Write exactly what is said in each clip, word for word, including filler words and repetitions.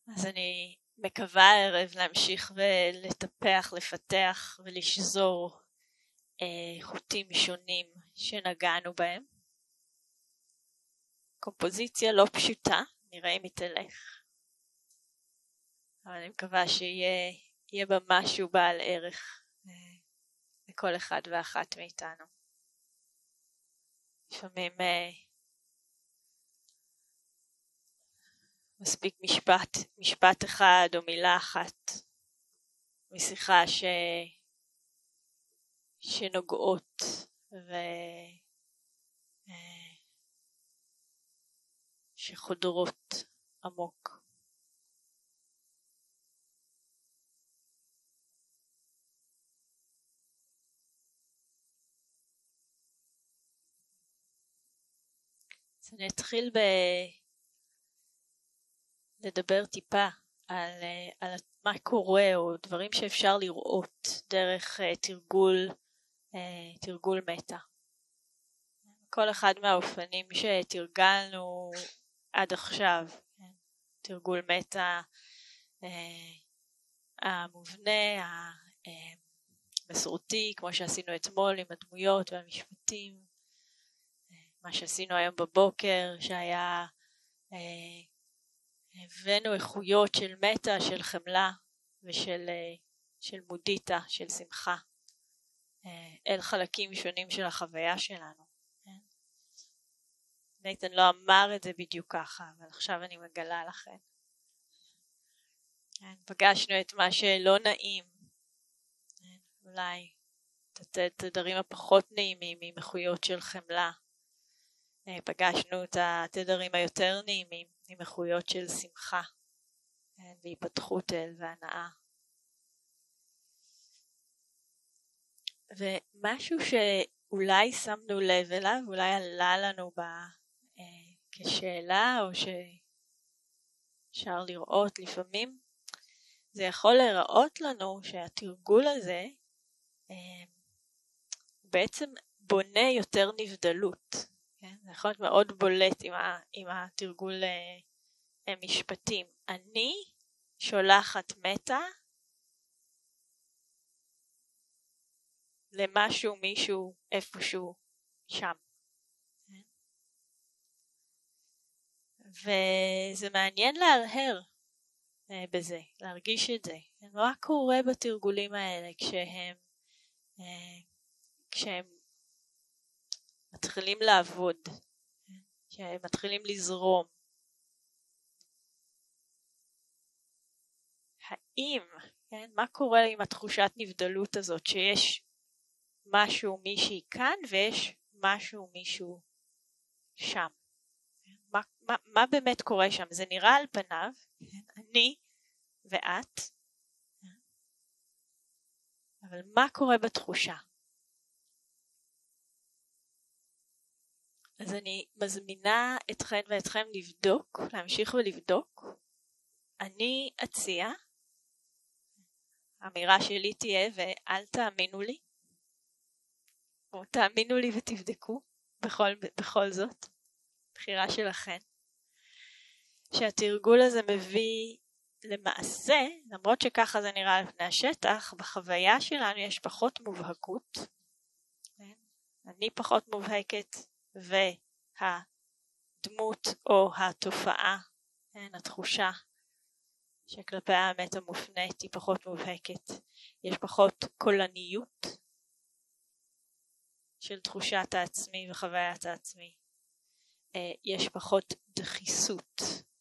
אז אני מקווה הערב להמשיך ולטפח, לפתח ולשזור אה, חוטים שונים שנגענו בהם. קומפוזיציה לא פשוטה, נראה אם היא תלך. אבל אני מקווה שיהיה בה משהו בעל ערך אה, לכל אחד ואחת מאיתנו. לפעמים אה, מספיק משפט, משפט אחד או מילה אחת משיחה ש... שנוגעות ו... שחודרות עמוק. אז אני אתחיל ב... לדבר טיפה על, על מה קורה או דברים שאפשר לראות דרך uh, תרגול, uh, תרגול מטה. כל אחד מהאופנים שתרגלנו עד עכשיו, תרגול מטה uh, המובנה, המסורתי, כמו שעשינו אתמול עם הדמויות והמשפטים, uh, מה שעשינו היום בבוקר שהיה uh, הבאנו איכויות של מטה, של חמלה ושל של מודיטה, של שמחה, אל חלקים שונים של החוויה שלנו. נייתן לא אמר את זה בדיוק ככה, אבל עכשיו אני מגלה לכם. פגשנו את מה שלא נעים, אולי את התדרים הפחות נעימים עם איכויות של חמלה. פגשנו את התדרים היותר נעימים עם איכויות של שמחה והיפתחות אל והנאה. ומשהו שאולי שמנו לב אליו, אולי עלה לנו ב, אה, כשאלה או שאפשר לראות לפעמים, זה יכול להראות לנו שהתרגול הזה אה, בעצם בונה יותר נבדלות. כן? זה יכול להיות מאוד בולט עם, ה, עם התרגול אה, משפטים. אני שולחת מטה למשהו, מישהו, איפשהו, שם. וזה מעניין להרהר אה, בזה, להרגיש את זה. מה קורה בתרגולים האלה כשהם, אה, כשהם מתחילים לעבוד, כשהם מתחילים לזרום. האם, כן, מה קורה עם התחושת נבדלות הזאת, שיש משהו מישהי כאן ויש משהו מישהו שם? מה, מה, מה באמת קורה שם? זה נראה על פניו, אני ואת, אבל מה קורה בתחושה? אז אני מזמינה אתכן ואתכם לבדוק, להמשיך ולבדוק. אני אציע, האמירה שלי תהיה ואל תאמינו לי, או תאמינו לי ותבדקו בכל, בכל זאת, בחירה שלכן. שהתרגול הזה מביא למעשה, למרות שככה זה נראה על פני השטח, בחוויה שלנו יש פחות מובהקות. אני פחות מובהקת, והדמות או התופעה, התחושה שכלפי האמת המופנית היא פחות מובהקת. יש פחות קולניות של תחושת העצמי וחוויית העצמי. יש פחות דחיסות,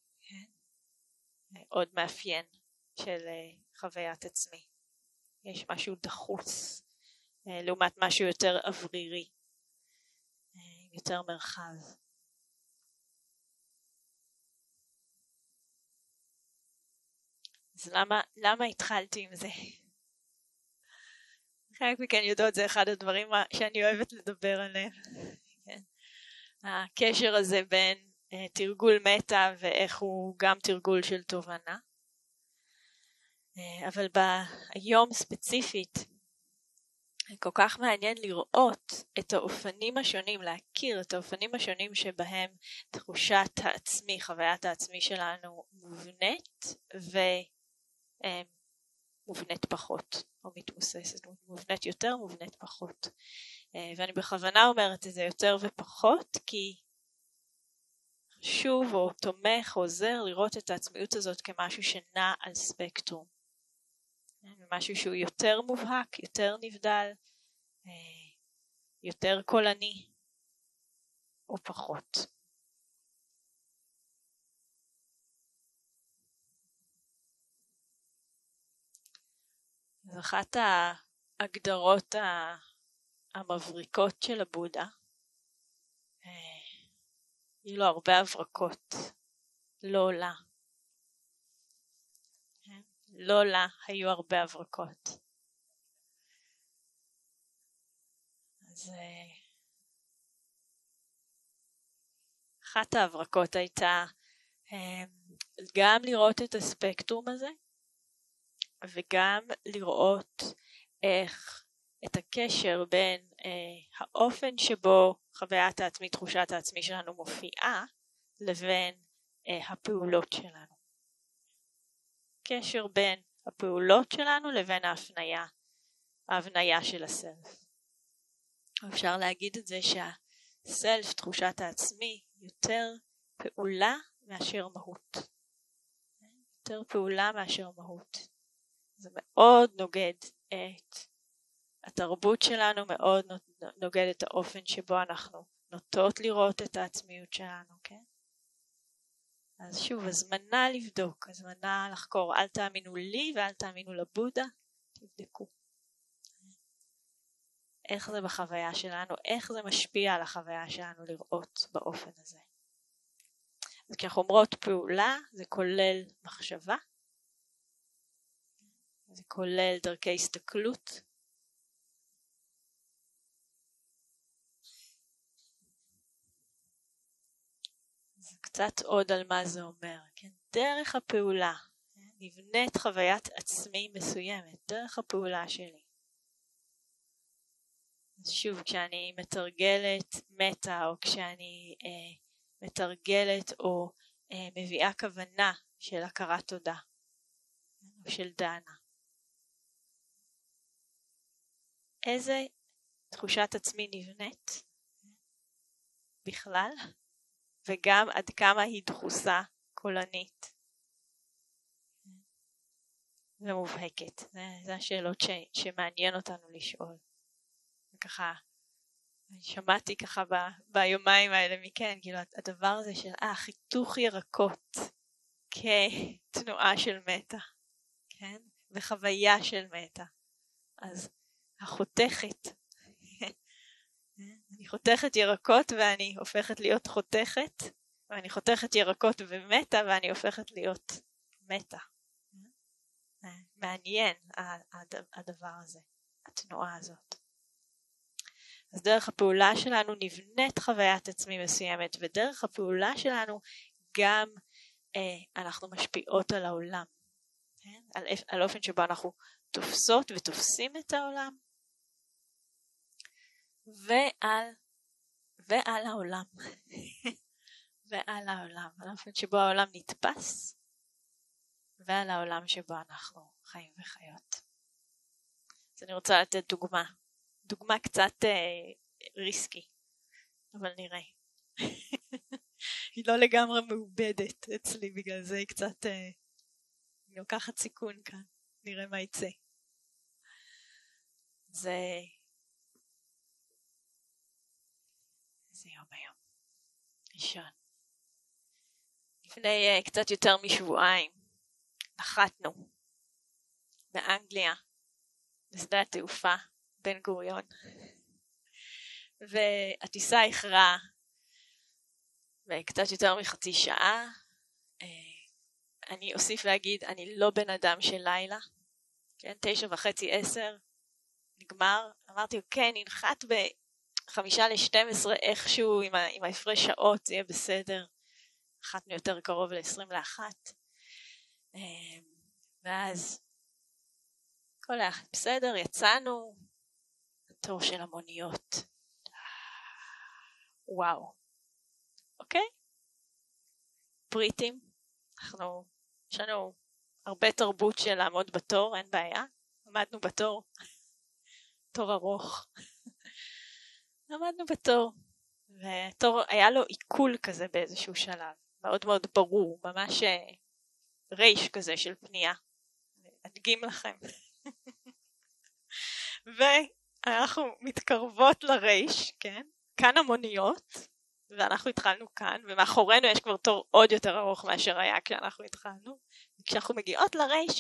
עוד מאפיין של חוויית עצמי. יש משהו דחוס, לעומת משהו יותר אוורירי, יותר מרחב. אז למה, למה התחלתי עם זה? חלק מכן יודעות, זה אחד הדברים שאני אוהבת לדבר עליהם. כן. הקשר הזה בין uh, תרגול מטה ואיך הוא גם תרגול של תובנה. Uh, אבל ביום ספציפית, כל כך מעניין לראות את האופנים השונים, להכיר את האופנים השונים שבהם תחושת העצמי, חוויית העצמי שלנו מובנית ומובנית פחות, או מתמוססת, מובנית יותר, מובנית פחות. ואני בכוונה אומרת את זה יותר ופחות, כי חשוב או תומך או עוזר לראות את העצמיות הזאת כמשהו שנע על ספקטרום. משהו שהוא יותר מובהק, יותר נבדל, יותר קולני, או פחות. אז אחת ההגדרות המבריקות של הבודה, היו לו הרבה הברקות, לא לה. לא לה היו הרבה הברקות. אז אחת ההברקות הייתה גם לראות את הספקטרום הזה, וגם לראות איך את הקשר בין אה, האופן שבו חוויית העצמי, תחושת העצמי שלנו מופיעה, לבין אה, הפעולות שלנו. קשר בין הפעולות שלנו לבין ההפניה, ההבניה של הסלף. אפשר להגיד את זה שהסלף, תחושת העצמי, יותר פעולה מאשר מהות. יותר פעולה מאשר מהות. זה מאוד נוגד את התרבות שלנו, מאוד נוגד את האופן שבו אנחנו נוטות לראות את העצמיות שלנו, כן? אז שוב, הזמנה לבדוק, הזמנה לחקור, אל תאמינו לי ואל תאמינו לבודה, תבדקו. איך זה בחוויה שלנו, איך זה משפיע על החוויה שלנו לראות באופן הזה. אז כשאנחנו אומרות פעולה, זה כולל מחשבה, זה כולל דרכי הסתכלות, זה קצת עוד על מה זה אומר, כן? דרך הפעולה, נבנית חוויית עצמי מסוימת, דרך הפעולה שלי. אז שוב, כשאני מתרגלת מטה, או כשאני אה, מתרגלת או אה, מביאה כוונה של הכרת תודה, או של דנה, איזה תחושת עצמי נבנית בכלל, וגם עד כמה היא דחוסה קולנית ומובהקת. זה, זה השאלות ש, שמעניין אותנו לשאול. וככה, אני שמעתי ככה ב, ביומיים האלה מכן, כאילו הדבר הזה של אה, חיתוך ירקות כתנועה של מטה, כן? וחוויה של מטה. אז החותכת, אני חותכת ירקות ואני הופכת להיות חותכת, ואני חותכת ירקות ומתה ואני הופכת להיות מתה. מעניין הדבר הזה, התנועה הזאת. אז דרך הפעולה שלנו נבנית חוויית עצמי מסוימת, ודרך הפעולה שלנו גם אה, אנחנו משפיעות על העולם, כן? על, על אופן שבו אנחנו תופסות ותופסים את העולם, ועל, ועל העולם, ועל העולם, על אופן שבו העולם נתפס, ועל העולם שבו אנחנו חיים וחיות. אז אני רוצה לתת דוגמה, דוגמה קצת אה, ריסקי, אבל נראה. היא לא לגמרי מעובדת אצלי, בגלל זה היא קצת, אה, היא לוקחת סיכון כאן, נראה מה יצא. זה, זה יום היום, ראשון. לפני אה, קצת יותר משבועיים, נחתנו באנגליה, בשדה התעופה בן גוריון, והטיסה איחרה וקצת יותר מחצי שעה. אני אוסיף להגיד, אני לא בן אדם של לילה, כן, תשע וחצי עשר נגמר. אמרתי, כן, ננחת בחמישה לשתים עשרה איכשהו עם, עם ההפרש שעות, זה יהיה בסדר. נחתנו יותר קרוב ל-עשרים ואחת, ואז כל היה בסדר, יצאנו, התור של המוניות. וואו. אוקיי? בריטים, אנחנו, יש לנו הרבה תרבות של לעמוד בתור, אין בעיה. עמדנו בתור, תור ארוך. עמדנו בתור, ותור היה לו עיכול כזה באיזשהו שלב, מאוד מאוד ברור, ממש רייש כזה של פנייה. אדגים לכם. ואנחנו מתקרבות לרייש, כן? כאן המוניות, ואנחנו התחלנו כאן, ומאחורינו יש כבר תור עוד יותר ארוך מאשר היה כשאנחנו התחלנו. וכשאנחנו מגיעות לרייש,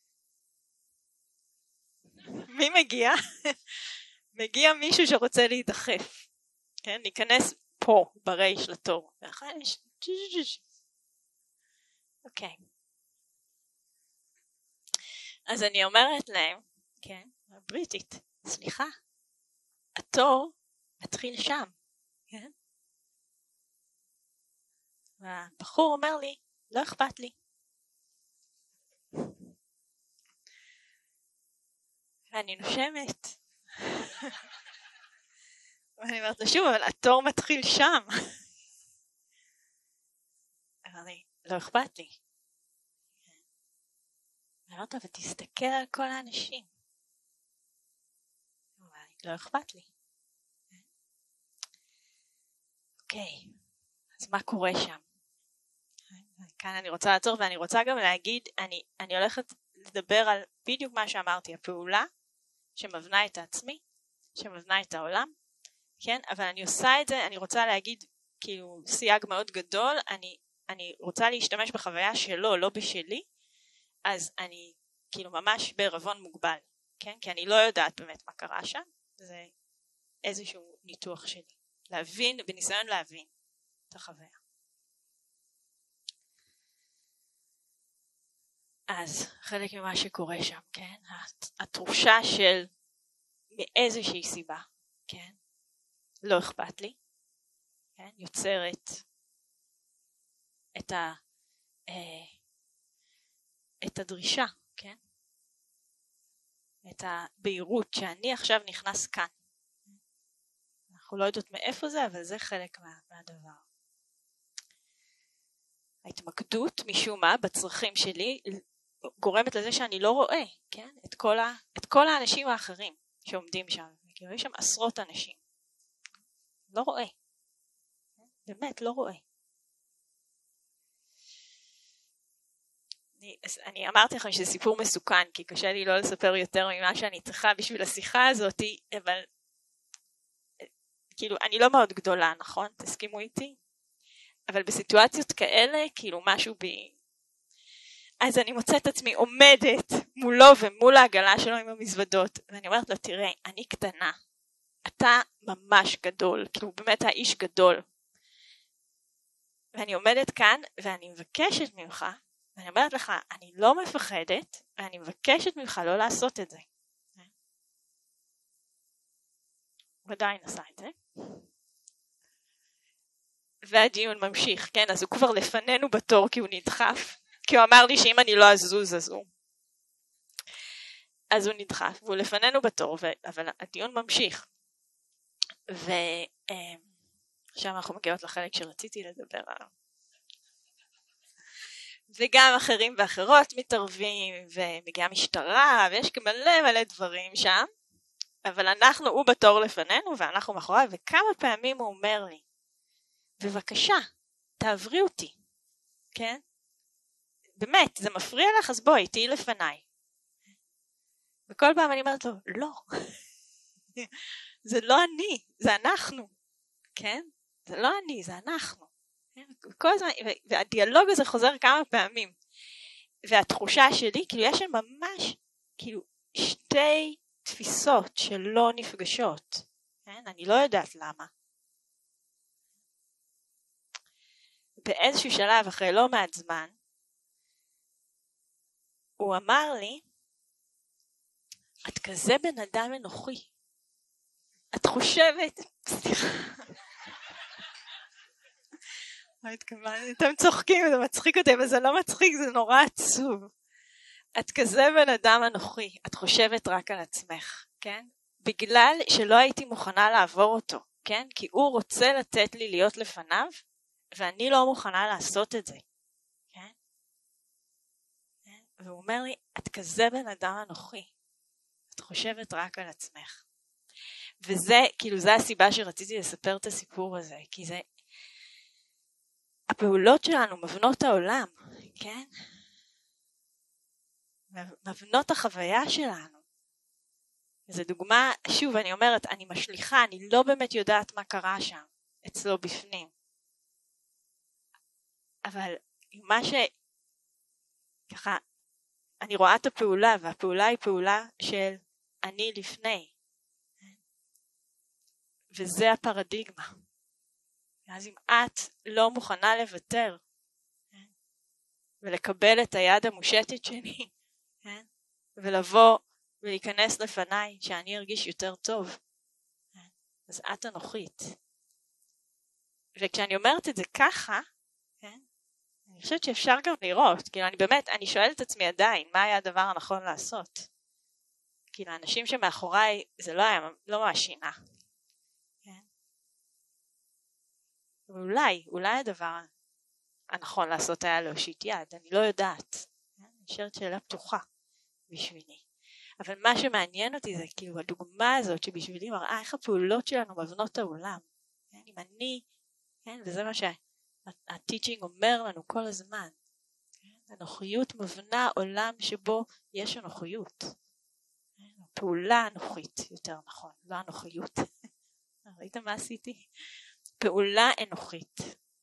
מי מגיע? מגיע מישהו שרוצה להידחף, כן? להיכנס פה ברייש לתור. ואחרי יש... אוקיי. אז אני אומרת להם, כן, בריטית, סליחה, התור מתחיל שם, כן? והבחור אומר לי, לא אכפת לי. ואני נושמת. ואני אומרת לו שוב, אבל התור מתחיל שם. אמר לי, לא אכפת לי. אני אומרת לו, ותסתכל על כל האנשים. הוא אמר לי, לא אכפת לי. אוקיי, אז מה קורה שם? כאן אני רוצה לעצור, ואני רוצה גם להגיד, אני, אני הולכת לדבר על בדיוק מה שאמרתי, הפעולה שמבנה את עצמי, שמבנה את העולם, כן? אבל אני עושה את זה, אני רוצה להגיד, כאילו, סייג מאוד גדול, אני, אני רוצה להשתמש בחוויה שלו, לא בשלי, אז אני, כאילו, ממש בערבון מוגבל, כן? כי אני לא יודעת באמת מה קרה שם, זה איזשהו ניתוח שלי. להבין, בניסיון להבין את החוויה. אז חלק ממה שקורה שם, כן? התחושה של מאיזושהי סיבה, כן? לא אכפת לי, כן? יוצרת את ה אה, את הדרישה, כן? את הבהירות שאני עכשיו נכנס כאן. אנחנו לא יודעות מאיפה זה, אבל זה חלק מה, מהדבר. ההתמקדות משום מה בצרכים שלי גורמת לזה שאני לא רואה, כן? את כל, ה, את כל האנשים האחרים שעומדים שם. יש שם עשרות אנשים. לא רואה. באמת לא רואה. אני, אני אמרתי לכם שזה סיפור מסוכן, כי קשה לי לא לספר יותר ממה שאני צריכה בשביל השיחה הזאת, אבל כאילו אני לא מאוד גדולה, נכון? תסכימו איתי? אבל בסיטואציות כאלה, כאילו משהו בי... אז אני מוצאת עצמי עומדת מולו ומול העגלה שלו עם המזוודות, ואני אומרת לו, תראה, אני קטנה, אתה ממש גדול, כאילו באמת האיש גדול. ואני עומדת כאן, ואני מבקשת ממך, ואני אומרת לך, אני לא מפחדת, ואני מבקשת ממך לא לעשות את זה. הוא עדיין עשה את זה. והדיון ממשיך, כן, אז הוא כבר לפנינו בתור כי הוא נדחף, כי הוא אמר לי שאם אני לא אזוז אז הוא. אז הוא נדחף, והוא לפנינו בתור, ו... אבל הדיון ממשיך. ועכשיו אנחנו מגיעות לחלק שרציתי לדבר עליו. וגם אחרים ואחרות מתערבים, ומגיעה משטרה, ויש מלא מלא דברים שם, אבל אנחנו, הוא בתור לפנינו, ואנחנו מאחוריו, וכמה פעמים הוא אומר לי, בבקשה, תעברי אותי, כן? באמת, זה מפריע לך, אז בואי, תהי לפניי. וכל פעם אני אומרת לו, לא, זה לא אני, זה אנחנו, כן? זה לא אני, זה אנחנו. כל הזמן, והדיאלוג הזה חוזר כמה פעמים. והתחושה שלי, כאילו יש שם ממש, כאילו, שתי תפיסות שלא נפגשות. כן? אני לא יודעת למה. באיזשהו שלב, אחרי לא מעט זמן, הוא אמר לי, את כזה בן אדם אנוכי. את חושבת, סליחה. אתם צוחקים, זה מצחיק אותי, אבל זה לא מצחיק, זה נורא עצוב. את כזה בן אדם אנוכי, את חושבת רק על עצמך, כן? בגלל שלא הייתי מוכנה לעבור אותו, כן? כי הוא רוצה לתת לי להיות לפניו, ואני לא מוכנה לעשות את זה. כן? והוא אומר לי, את כזה בן אדם אנוכי, את חושבת רק על עצמך. וזה, כאילו, זה הסיבה שרציתי לספר את הסיפור הזה, כי זה, הפעולות שלנו מבנות העולם, כן? מבנות החוויה שלנו. זו דוגמה, שוב, אני אומרת, אני משליחה, אני לא באמת יודעת מה קרה שם, אצלו בפנים. אבל מה ש... ככה, אני רואה את הפעולה, והפעולה היא פעולה של אני לפני. וזה הפרדיגמה. אז אם את לא מוכנה לוותר, ולקבל את היד המושטת שלי, ולבוא ולהיכנס לפניי, שאני ארגיש יותר טוב, אז את אנוכית. וכשאני אומרת את זה ככה, אני חושבת שאפשר גם לראות, כאילו אני באמת, אני שואלת את עצמי עדיין, מה היה הדבר הנכון לעשות? כאילו האנשים שמאחוריי, זה לא היה, לא ממש שינה. ואולי, אולי הדבר הנכון לעשות היה להושיט יד, אני לא יודעת. אני חושבת שאלה פתוחה בשבילי. אבל מה שמעניין אותי זה כאילו הדוגמה הזאת שבשבילי מראה איך הפעולות שלנו מבנות העולם. אם אני, וזה מה שהטיצ'ינג אומר לנו כל הזמן. הנוחיות מבנה עולם שבו יש הנוחיות. פעולה אנוכית, יותר נכון, לא אנוכיות. ראיתם מה עשיתי? פעולה אנוכית.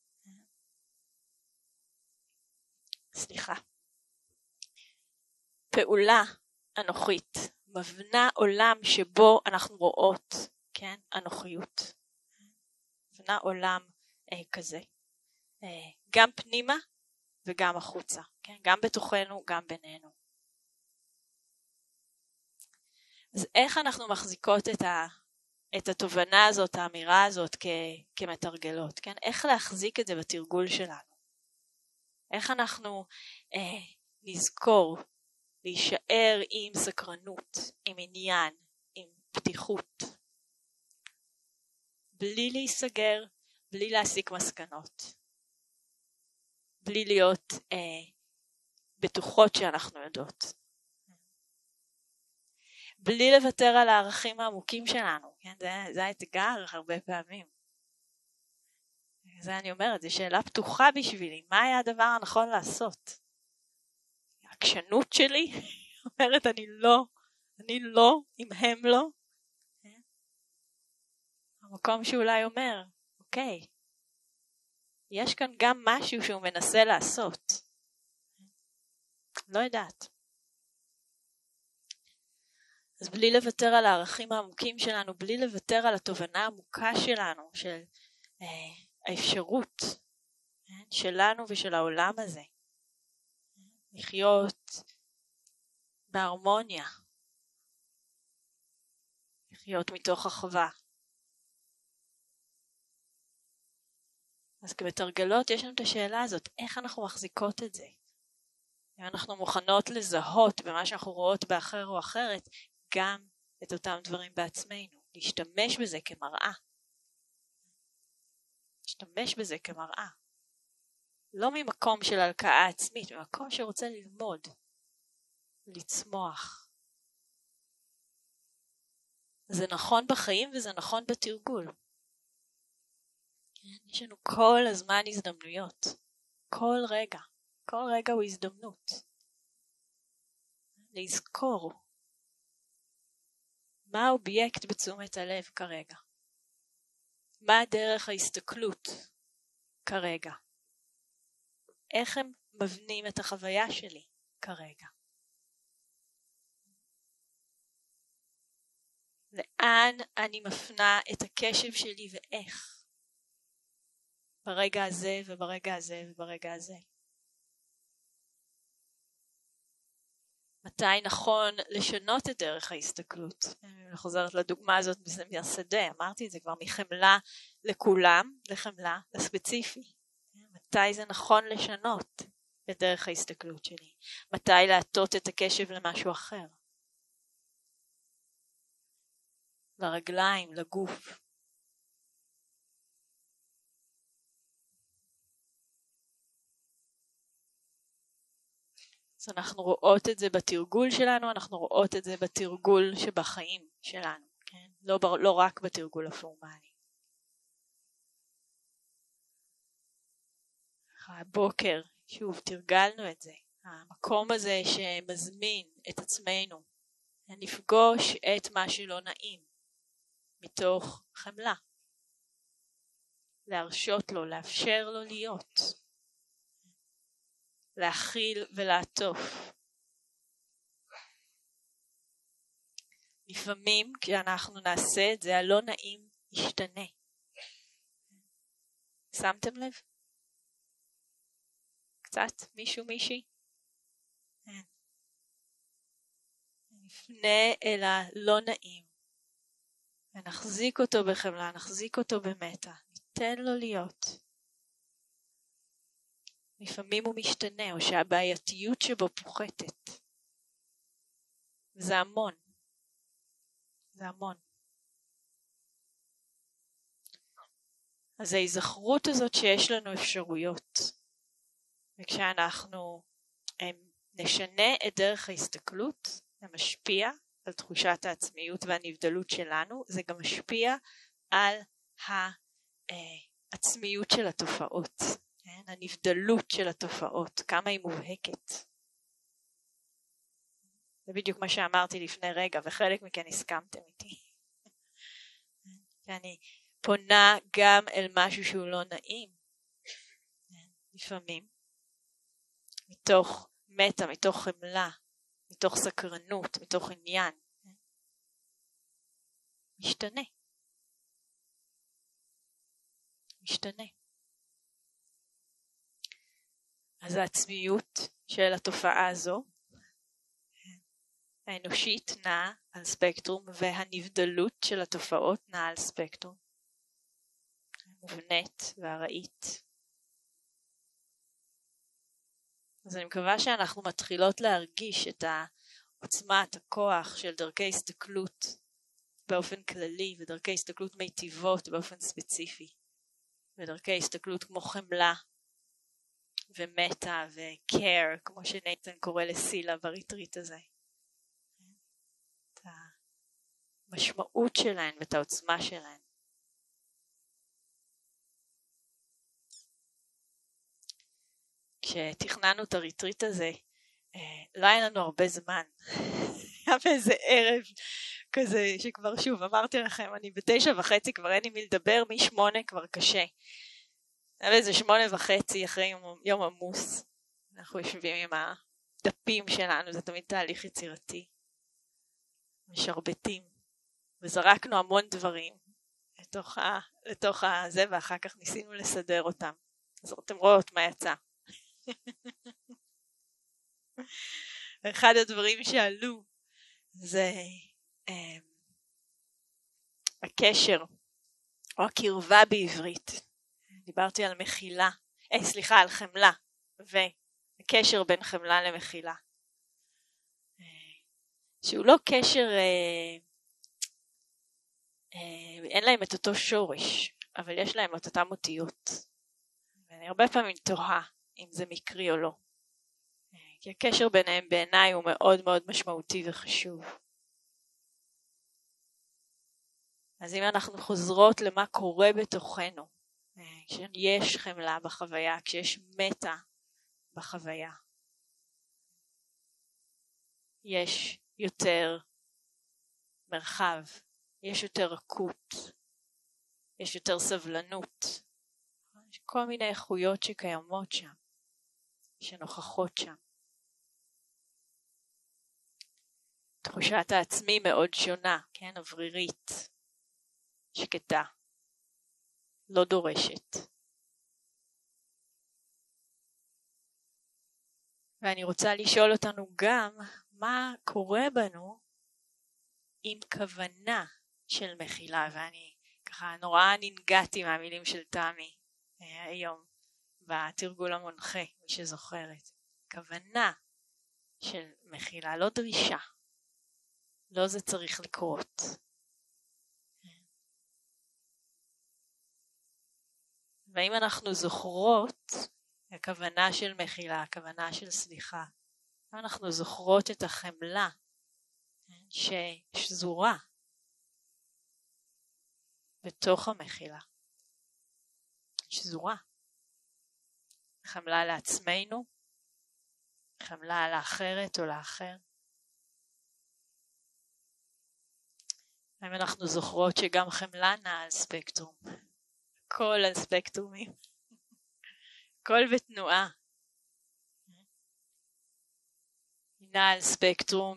סליחה. פעולה אנוכית מבנה עולם שבו אנחנו רואות, כן, אנוכיות. מבנה עולם אה, כזה. אה, גם פנימה וגם החוצה, כן? גם בתוכנו, גם בינינו. אז איך אנחנו מחזיקות את ה את התובנה הזאת, האמירה הזאת כ, כמתרגלות, כן? איך להחזיק את זה בתרגול שלנו? איך אנחנו אה, נזכור להישאר עם סקרנות, עם עניין, עם פתיחות, בלי להיסגר, בלי להסיק מסקנות, בלי להיות אה, בטוחות שאנחנו יודעות, בלי לוותר על הערכים העמוקים שלנו, כן? זה, זה האתגר הרבה פעמים. זה אני אומרת, זו שאלה פתוחה בשבילי, מה היה הדבר הנכון לעשות? העקשנות שלי אומרת אני לא, אני לא, אם הם לא. המקום שאולי אומר, אוקיי, יש כאן גם משהו שהוא מנסה לעשות. לא יודעת. אז בלי לוותר על הערכים העמוקים שלנו, בלי לוותר על התובנה העמוקה שלנו, של אה, האפשרות אה, שלנו ושל העולם הזה, לחיות בהרמוניה, לחיות מתוך אחווה. אז כבתרגלות יש לנו את השאלה הזאת, איך אנחנו מחזיקות את זה? אם אנחנו מוכנות לזהות במה שאנחנו רואות באחר או אחרת, גם את אותם דברים בעצמנו, להשתמש בזה כמראה. להשתמש בזה כמראה. לא ממקום של הלקאה עצמית, ממקום שרוצה ללמוד, לצמוח. זה נכון בחיים וזה נכון בתרגול. יש לנו כל הזמן הזדמנויות. כל רגע. כל רגע הוא הזדמנות. לזכור. מה האובייקט בתשומת הלב כרגע? מה דרך ההסתכלות כרגע? איך הם מבנים את החוויה שלי כרגע? לאן אני מפנה את הקשב שלי ואיך? ברגע הזה וברגע הזה וברגע הזה. מתי נכון לשנות את דרך ההסתכלות? אני חוזרת לדוגמה הזאת מהשדה, אמרתי את זה כבר, מחמלה לכולם, לחמלה לספציפי. מתי זה נכון לשנות את דרך ההסתכלות שלי? מתי להטות את הקשב למשהו אחר? לרגליים, לגוף. אז אנחנו רואות את זה בתרגול שלנו, אנחנו רואות את זה בתרגול שבחיים שלנו, כן? לא, לא רק בתרגול הפורמלי. הבוקר, שוב, תרגלנו את זה. המקום הזה שמזמין את עצמנו לפגוש את מה שלא נעים, מתוך חמלה. להרשות לו, לאפשר לו להיות. להכיל ולעטוף. לפעמים כשאנחנו נעשה את זה, הלא נעים ישתנה. שמתם לב? קצת? מישהו מישהי? נפנה אל הלא נעים. ונחזיק אותו בחמלה, נחזיק אותו במטה. ניתן לו להיות. לפעמים הוא משתנה, או שהבעייתיות שבו פוחתת. וזה המון. זה המון. אז ההיזכרות הזאת שיש לנו אפשרויות, וכשאנחנו נשנה את דרך ההסתכלות, זה משפיע על תחושת העצמיות והנבדלות שלנו, זה גם משפיע על העצמיות של התופעות, הנבדלות של התופעות, כמה היא מובהקת. זה בדיוק מה שאמרתי לפני רגע, וחלק מכן הסכמתם איתי. שאני פונה גם אל משהו שהוא לא נעים, לפעמים, מתוך מטה, מתוך חמלה, מתוך סקרנות, מתוך עניין. משתנה. משתנה. אז העצמיות של התופעה הזו, האנושית נעה על ספקטרום, והנבדלות של התופעות נעה על ספקטרום. המובנית והראית. אז אני מקווה שאנחנו מתחילות להרגיש את העוצמה, את הכוח של דרכי הסתכלות באופן כללי, ודרכי הסתכלות מיטיבות באופן ספציפי, ודרכי הסתכלות כמו חמלה, ומטה, ו-care, כמו שנייתן קורא לסילה בריטריט הזה. את המשמעות שלהן ואת העוצמה שלהן. כשתכננו את הריטריט הזה, לא היה לנו הרבה זמן. היה באיזה ערב כזה שכבר שוב אמרתי לכם, אני בתשע וחצי כבר אין לי מי לדבר, משמונה כבר קשה. היה באיזה שמונה וחצי אחרי יום, יום עמוס. אנחנו יושבים עם הדפים שלנו, זה תמיד תהליך יצירתי. משרבטים. וזרקנו המון דברים לתוך, ה, לתוך הזה, ואחר כך ניסינו לסדר אותם. אז אתם רואות מה יצא. אחד הדברים שעלו זה um, הקשר או הקרבה בעברית. דיברתי על מחילה, אה, סליחה, על חמלה, והקשר בין חמלה למחילה. שהוא לא קשר, אה, אה, אין להם את אותו שורש, אבל יש להם את אותם אותיות. ואני הרבה פעמים תוהה אם זה מקרי או לא. כי הקשר ביניהם בעיניי הוא מאוד מאוד משמעותי וחשוב. אז אם אנחנו חוזרות למה קורה בתוכנו, כשיש חמלה בחוויה, כשיש מטה בחוויה, יש יותר מרחב, יש יותר רכות, יש יותר סבלנות, יש כל מיני איכויות שקיימות שם, שנוכחות שם. תחושת העצמי מאוד שונה, כן, אוורירית, שקטה, לא דורשת. ואני רוצה לשאול אותנו גם, מה קורה בנו עם כוונה של מחילה, ואני ככה נורא ננגעתי מהמילים של תמי אה, היום בתרגול המונחה, מי שזוכרת. כוונה של מחילה, לא דרישה. לא זה צריך לקרות. ואם אנחנו זוכרות, הכוונה של מחילה, הכוונה של סליחה, אנחנו זוכרות את החמלה ששזורה בתוך המחילה. שזורה. חמלה לעצמנו, חמלה לאחרת או לאחר. האם אנחנו זוכרות שגם חמלה נעה על ספקטרום. כל הספקטרומים. כל בתנועה. נעה על ספקטרום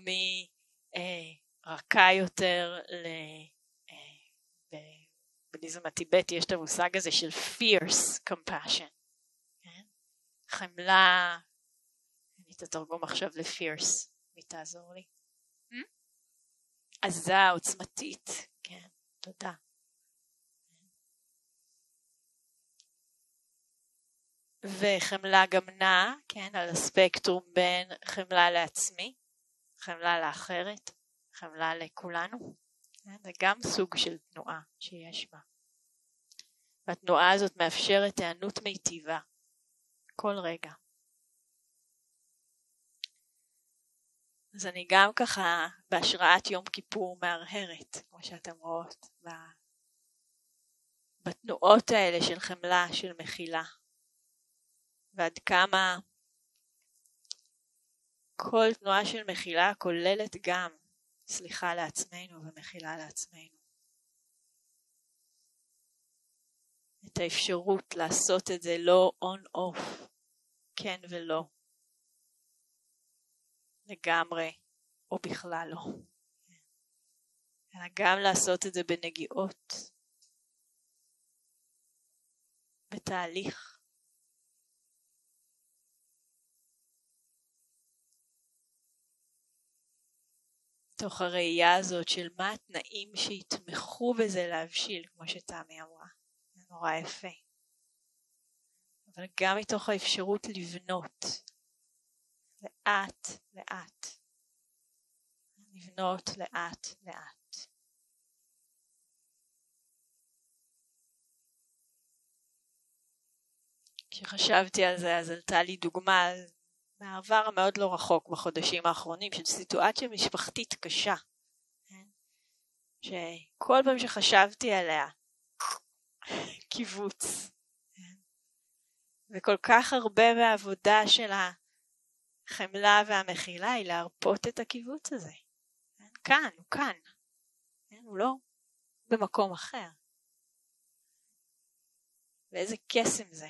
מרכה יותר ל... בבודהיזם הטיבטי יש את המושג הזה של fierce compassion. חמלה, אני תתרגום עכשיו ל-fierce, מי תעזור לי? עזה, עוצמתית, כן, תודה. וחמלה גם נעה, כן, על הספקטרום בין חמלה לעצמי, חמלה לאחרת, חמלה לכולנו. זה גם סוג של תנועה שיש בה. והתנועה הזאת מאפשרת הענות מיטיבה, כל רגע. אז אני גם ככה בהשראת יום כיפור מהרהרת, כמו שאתם רואות, בתנועות האלה של חמלה, של מחילה. ועד כמה כל תנועה של מחילה כוללת גם סליחה לעצמנו ומחילה לעצמנו. את האפשרות לעשות את זה לא on-off, כן ולא. לגמרי או בכלל לא. אלא גם לעשות את זה בנגיעות, בתהליך. תוך הראייה הזאת של מה התנאים שיתמכו בזה להבשיל, כמו שתמי אמרה. זה נורא יפה. אבל גם מתוך האפשרות לבנות. לאט, לאט. לבנות לאט, לאט. כשחשבתי על זה, אז עלתה לי דוגמה מהעבר המאוד לא רחוק בחודשים האחרונים, של סיטואציה משפחתית קשה. שכל פעם שחשבתי עליה, קיבוץ. וכל כך הרבה מהעבודה של החמלה והמחילה היא להרפות את הקיבוץ הזה. כאן, הוא כאן. הוא לא במקום אחר. ואיזה קסם זה.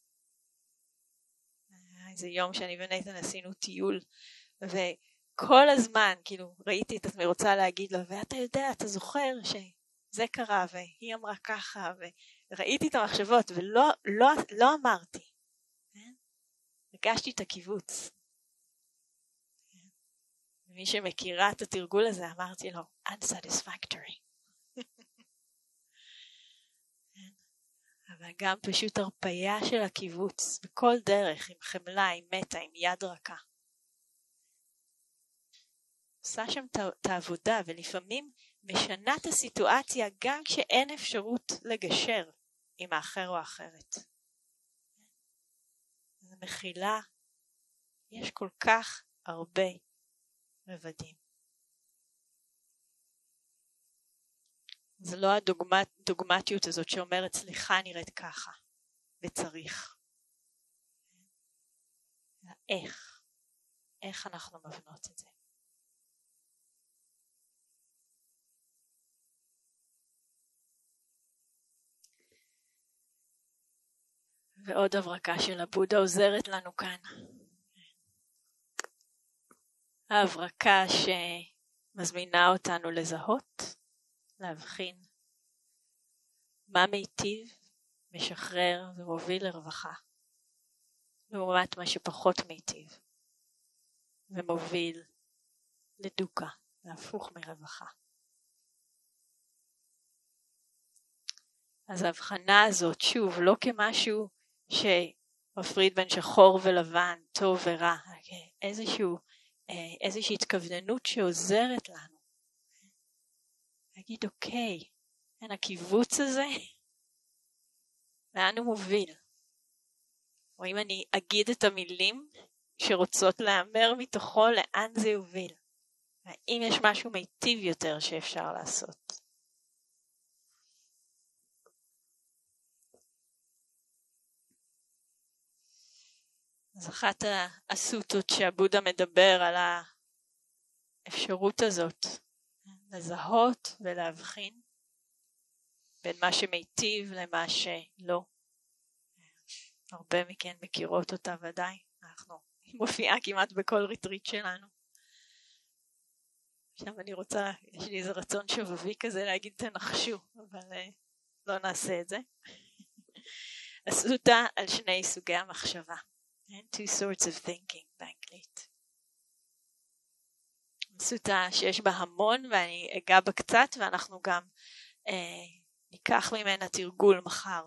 איזה יום שאני ונייתן עשינו טיול, וכל הזמן, כאילו, ראיתי את עצמי רוצה להגיד לו, ואתה יודע, אתה זוכר שזה קרה, והיא אמרה ככה, וראיתי את המחשבות, ולא לא, לא אמרתי. הרגשתי את הקיבוץ. מי שמכירה את התרגול הזה, אמרתי לו, unsatisfactory. אבל גם פשוט הרפיה של הקיבוץ, בכל דרך, עם חמלה, עם מתה, עם יד רכה. עושה שם את העבודה, ולפעמים משנה את הסיטואציה, גם כשאין אפשרות לגשר עם האחר או האחרת. אז המחילה, יש כל כך הרבה רבדים. זה לא הדוגמטיות הזאת שאומרת סליחה נראית ככה, וצריך. איך? איך אנחנו מבנות את זה? ועוד הברקה של הבודה עוזרת לנו כאן. ההברקה שמזמינה אותנו לזהות, להבחין מה מיטיב, משחרר ומוביל לרווחה, לעומת מה שפחות מיטיב ומוביל לדוקה, להפוך מרווחה. אז ההבחנה הזאת, שוב, לא כמשהו שמפריד בין שחור ולבן, טוב ורע, איזשהו, איזושהי התכווננות שעוזרת לנו. להגיד, אוקיי, אין הקיבוץ הזה, לאן הוא מוביל? או אם אני אגיד את המילים שרוצות לאמר מתוכו לאן זה יוביל. האם יש משהו מיטיב יותר שאפשר לעשות? אז אחת הסוטות שהבודה מדבר על האפשרות הזאת, לזהות ולהבחין בין מה שמיטיב למה שלא. הרבה מכן מכירות אותה ודאי, אנחנו מופיעה כמעט בכל ריטריט שלנו. עכשיו אני רוצה, יש לי איזה רצון שבבי כזה להגיד תנחשו, אבל uh, לא נעשה את זה. הסוטה על שני סוגי המחשבה. Two sorts of thinking באנגלית. סוטה שיש בה המון ואני אגע בה קצת ואנחנו גם uh, ניקח ממנה תרגול מחר.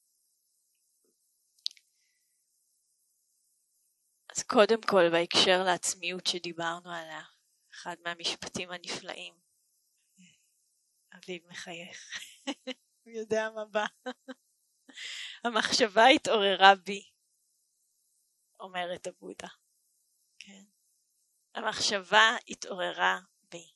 אז קודם כל בהקשר לעצמיות שדיברנו עליה, אחד מהמשפטים הנפלאים. אביב מחייך. הוא יודע מה בא. המחשבה התעוררה בי, אומרת הבודה. כן. המחשבה התעוררה בי.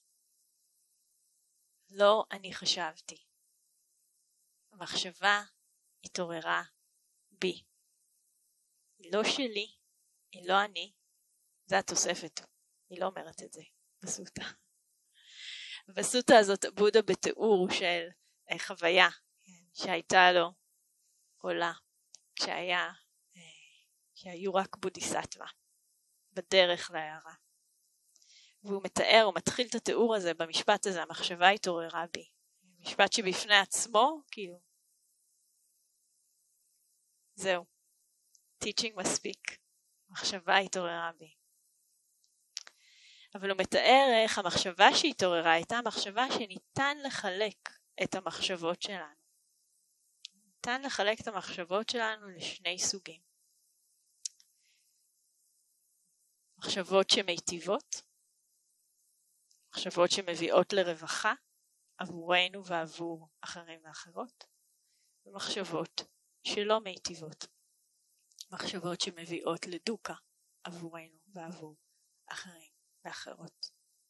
לא אני חשבתי. המחשבה התעוררה בי. היא לא שלי, היא לא אני, זה התוספת. היא לא אומרת את זה בסוטה. בסוטה הזאת הבודה בתיאור של חוויה שהייתה לו עולה, כשהיה, שהיו רק בודיסטווה בדרך להערה. והוא מתאר, הוא מתחיל את התיאור הזה במשפט הזה, המחשבה התעוררה בי. משפט שבפני עצמו, כאילו, זהו, teaching מספיק, מחשבה התעוררה בי. אבל הוא מתאר איך המחשבה שהתעוררה הייתה מחשבה שניתן לחלק את המחשבות שלנו. ניתן לחלק את המחשבות שלנו לשני סוגים. מחשבות שמיטיבות, מחשבות שמביאות לרווחה עבורנו ועבור אחרים ואחרות, ומחשבות שלא מיטיבות, מחשבות שמביאות לדוקה עבורנו ועבור אחרים ואחרות.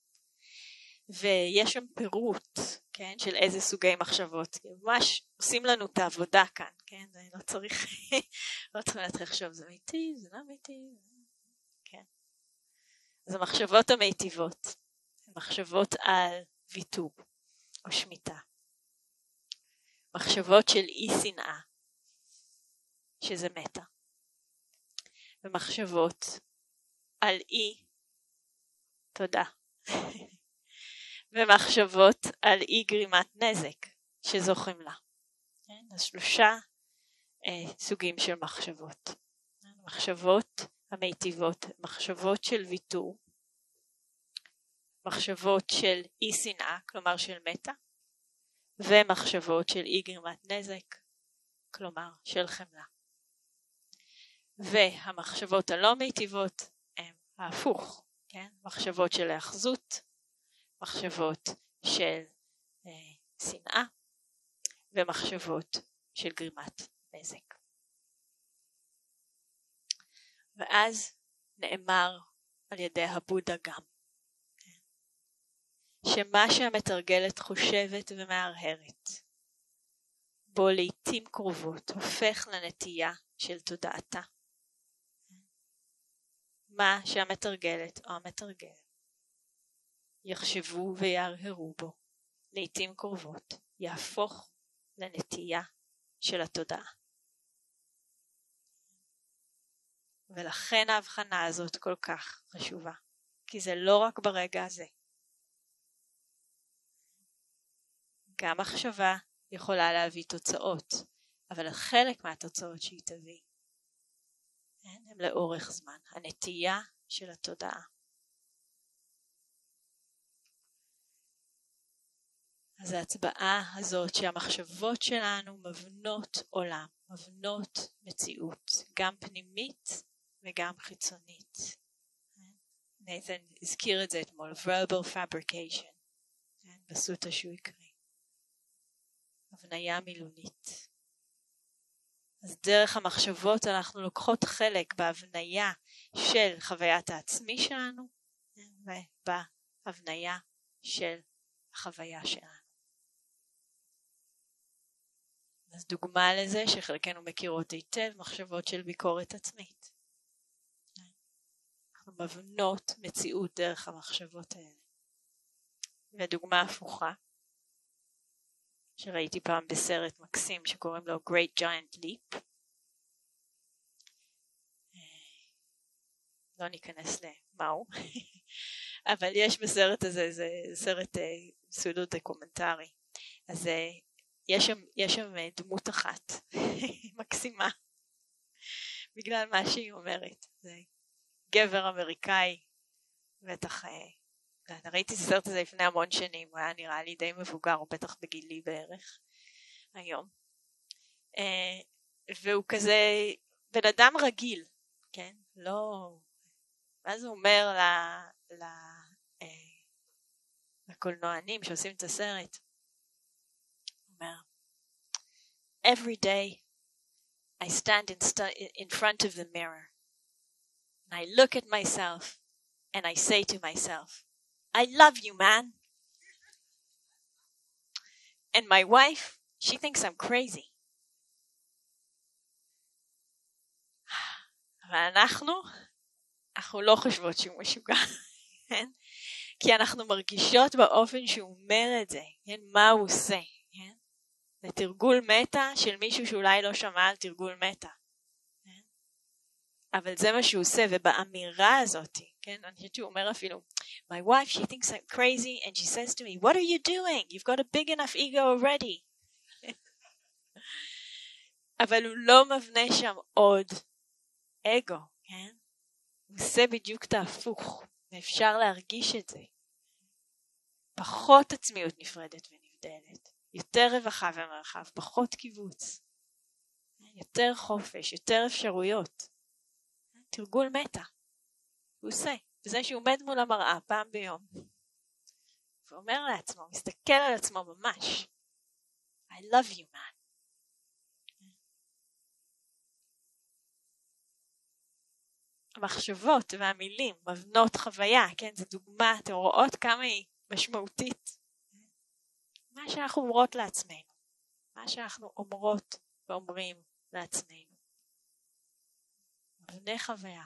ויש שם פירוט, כן, של איזה סוגי מחשבות, ממש עושים לנו את העבודה כאן, כן, זה לא צריך, לא צריך להתחיל לחשוב, זה מיטיב, זה לא מיטיב, כן. אז המחשבות המיטיבות, מחשבות על ויתור או שמיטה, מחשבות של אי שנאה, שזה מתה, ומחשבות על אי תודה, ומחשבות על אי גרימת נזק, שזו חמלה. אז שלושה אה, סוגים של מחשבות. מחשבות המיטיבות, מחשבות של ויתור, מחשבות של אי שנאה, כלומר של מתה, ומחשבות של אי גרימת נזק, כלומר של חמלה. והמחשבות הלא מיטיבות הן ההפוך, כן? מחשבות של האחזות, מחשבות של אה, שנאה, ומחשבות של גרימת נזק. ואז נאמר על ידי הבודה גם, שמה שהמתרגלת חושבת ומערערת, בו לעתים קרובות הופך לנטייה של תודעתה. מה שהמתרגלת או המתרגל יחשבו ויערערו בו, לעתים קרובות יהפוך לנטייה של התודעה. ולכן ההבחנה הזאת כל כך חשובה, כי זה לא רק ברגע הזה. גם מחשבה יכולה להביא תוצאות, אבל חלק מהתוצאות שהיא תביא הן לאורך זמן, הנטייה של התודעה. אז ההצבעה הזאת שהמחשבות שלנו מבנות עולם, מבנות מציאות, גם פנימית וגם חיצונית. נייתן הזכיר את זה אתמול, verbal fabrication, בסוטה שהוא יקריא. הבניה מילולית. אז דרך המחשבות אנחנו לוקחות חלק בהבניה של חוויית העצמי שלנו, ובהבניה של החוויה שלנו. אז דוגמה לזה שחלקנו מכירות היטב מחשבות של ביקורת עצמית. אנחנו מבנות מציאות דרך המחשבות האלה. ודוגמה הפוכה, שראיתי פעם בסרט מקסים שקוראים לו Great Giant Leap. לא ניכנס למהו, אבל יש בסרט הזה, זה סרט סודו דוקומנטרי. אז יש שם, יש שם דמות אחת מקסימה, בגלל מה שהיא אומרת. זה גבר אמריקאי, בטח, ראיתי את הסרט הזה לפני המון שנים, הוא היה נראה לי די מבוגר, הוא בטח בגילי בערך היום. והוא כזה בן אדם רגיל, כן? לא... ואז הוא אומר ל... ל... לקולנוענים שעושים את הסרט, הוא אומר, Every day I stand in, st- in front of the mirror and I look at myself and I say to myself, I love you, man. And my wife, she thinks I'm crazy. אבל אנחנו, אנחנו לא חושבות שהוא משוגע, כן? כי אנחנו מרגישות באופן שהוא אומר את זה, כן? מה הוא עושה, כן? זה תרגול מטה של מישהו שאולי לא שמע על תרגול מטה. כן? אבל זה מה שהוא עושה, ובאמירה הזאת, כן? אני חושבת שהוא אומר אפילו, My wife, she thinks I'm crazy, and she says to me, what are you doing? You've got a big enough ego already. אבל הוא לא מבנה שם עוד אגו, כן? הוא עושה בדיוק את ההפוך, ואפשר להרגיש את זה. פחות עצמיות נפרדת ונבדלת, יותר רווחה ומרחב, פחות קיבוץ, יותר חופש, יותר אפשרויות. תרגול מטה, הוא עושה, וזה שהוא עומד מול המראה פעם ביום, ואומר לעצמו, מסתכל על עצמו ממש, I love you man. המחשבות והמילים מבנות חוויה, כן, זו דוגמה, אתם רואות כמה היא משמעותית. מה שאנחנו אומרות לעצמנו, מה שאנחנו אומרות ואומרים לעצמנו. מבנה חוויה.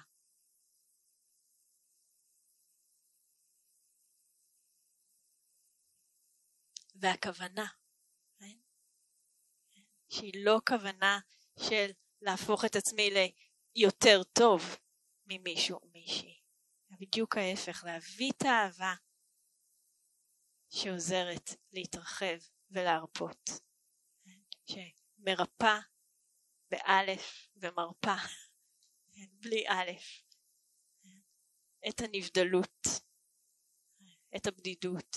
והכוונה, כן? שהיא לא כוונה של להפוך את עצמי ליותר טוב ממישהו או מישהי. בדיוק ההפך, להביא את האהבה שעוזרת להתרחב ולהרפות, שמרפא באלף ומרפא בלי אלף את הנבדלות, את הבדידות,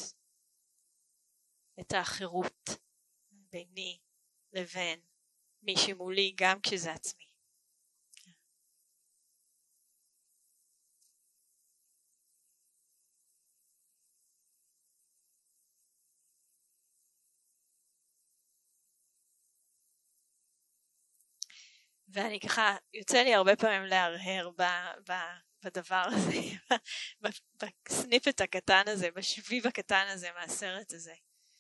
את האחרות ביני לבין מי שמולי, גם כשזה עצמי. ואני ככה, יוצא לי הרבה פעמים להרהר ב, ב, בדבר הזה, בסניפט הקטן הזה, בשביב הקטן הזה מהסרט הזה.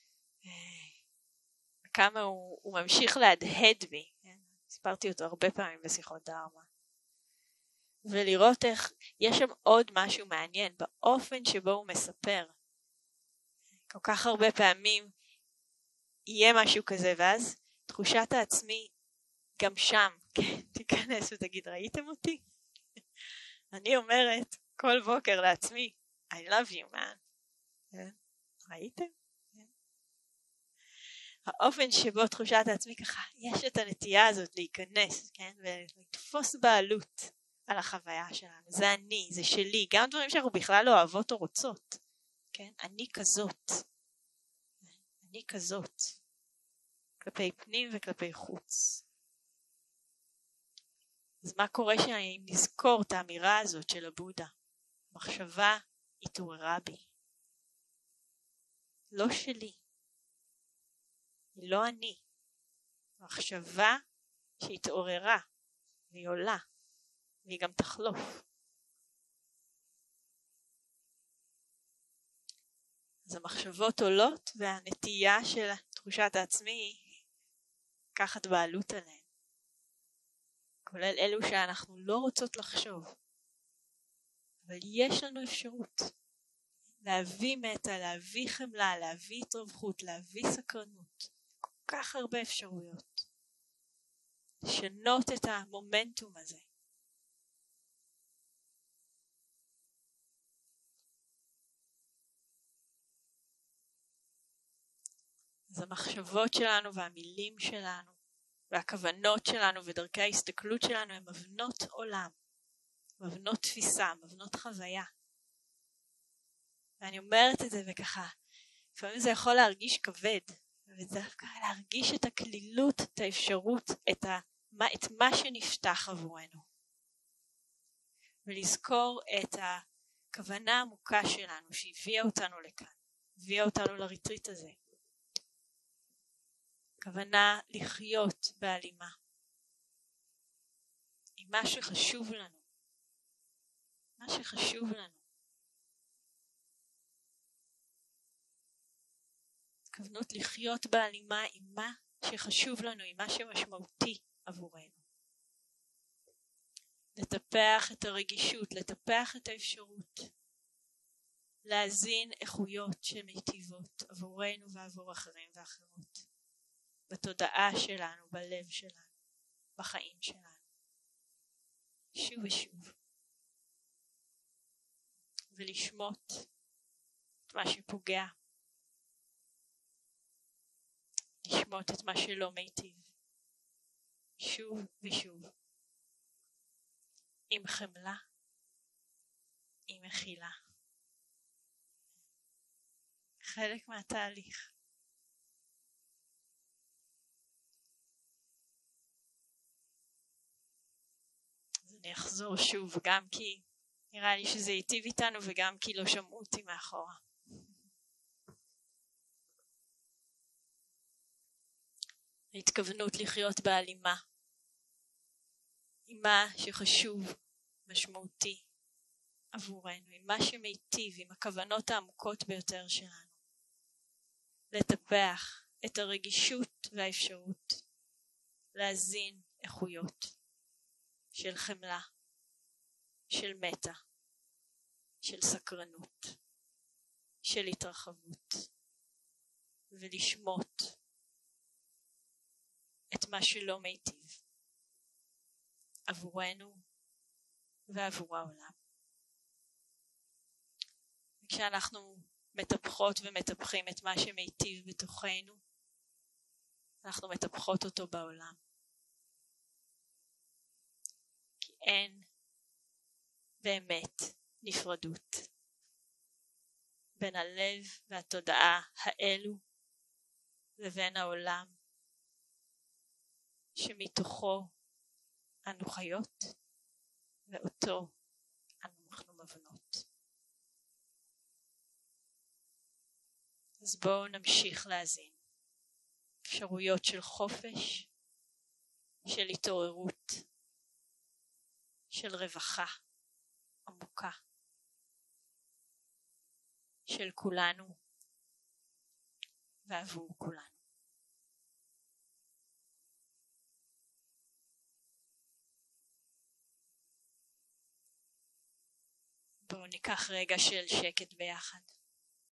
כמה הוא, הוא ממשיך להדהד בי, כן? סיפרתי אותו הרבה פעמים בשיחות דרמה. ולראות איך יש שם עוד משהו מעניין באופן שבו הוא מספר. כל כך הרבה פעמים יהיה משהו כזה, ואז תחושת העצמי גם שם, כן, תיכנס ותגיד, ראיתם אותי? אני אומרת כל בוקר לעצמי, I love you man. כן? ראיתם? כן? האופן שבו תחושת העצמי ככה, יש את הנטייה הזאת להיכנס, כן? ולתפוס בעלות על החוויה שלנו. זה אני, זה שלי, גם דברים שאנחנו בכלל לא אוהבות או רוצות. כן? אני כזאת. אני כזאת. כלפי פנים וכלפי חוץ. אז מה קורה שאם נזכור את האמירה הזאת של הבודה? מחשבה התעוררה בי. לא שלי. היא לא אני. מחשבה שהתעוררה, והיא עולה, והיא גם תחלוף. אז המחשבות עולות, והנטייה של תחושת העצמי היא לקחת בעלות עליהן. כולל אלו שאנחנו לא רוצות לחשוב. אבל יש לנו אפשרות להביא מטה, להביא חמלה, להביא התרווחות, להביא סקרנות. כל כך הרבה אפשרויות. לשנות את המומנטום הזה. אז המחשבות שלנו והמילים שלנו והכוונות שלנו ודרכי ההסתכלות שלנו הן מבנות עולם, מבנות תפיסה, מבנות חוויה. ואני אומרת את זה וככה, לפעמים זה יכול להרגיש כבד, ודווקא להרגיש את הכלילות, את האפשרות, את, ה, מה, את מה שנפתח עבורנו. ולזכור את הכוונה העמוקה שלנו שהביאה אותנו לכאן, הביאה אותנו לריטריט הזה. כוונה לחיות בהלימה עם מה שחשוב לנו, מה שחשוב לנו. כוונות לחיות בהלימה עם מה שחשוב לנו, עם מה שמשמעותי עבורנו. לטפח את הרגישות, לטפח את האפשרות, להזין איכויות שמיטיבות עבורנו ועבור אחרים ואחרות. בתודעה שלנו, בלב שלנו, בחיים שלנו. שוב ושוב. ולשמות את מה שפוגע. לשמות את מה שלא מיטיב. שוב ושוב. עם חמלה, עם מחילה. חלק מהתהליך. אני אחזור שוב, גם כי נראה לי שזה ייטיב איתנו וגם כי לא שמעו אותי מאחורה. ההתכוונות לחיות בהלימה עם מה שחשוב, משמעותי עבורנו, עם מה שמיטיב, עם הכוונות העמוקות ביותר שלנו. לטפח את הרגישות והאפשרות, להזין איכויות. של חמלה, של מטה, של סקרנות, של התרחבות, ולשמות את מה שלא מיטיב עבורנו ועבור העולם. וכשאנחנו מטפחות ומטפחים את מה שמיטיב בתוכנו, אנחנו מטפחות אותו בעולם. אין באמת נפרדות בין הלב והתודעה האלו לבין העולם שמתוכו אנו חיות ואותו אנחנו מבנות. אז בואו נמשיך להזין אפשרויות של חופש, של התעוררות, של רווחה עמוקה, של כולנו ועבור כולנו. בואו ניקח רגע של שקט ביחד.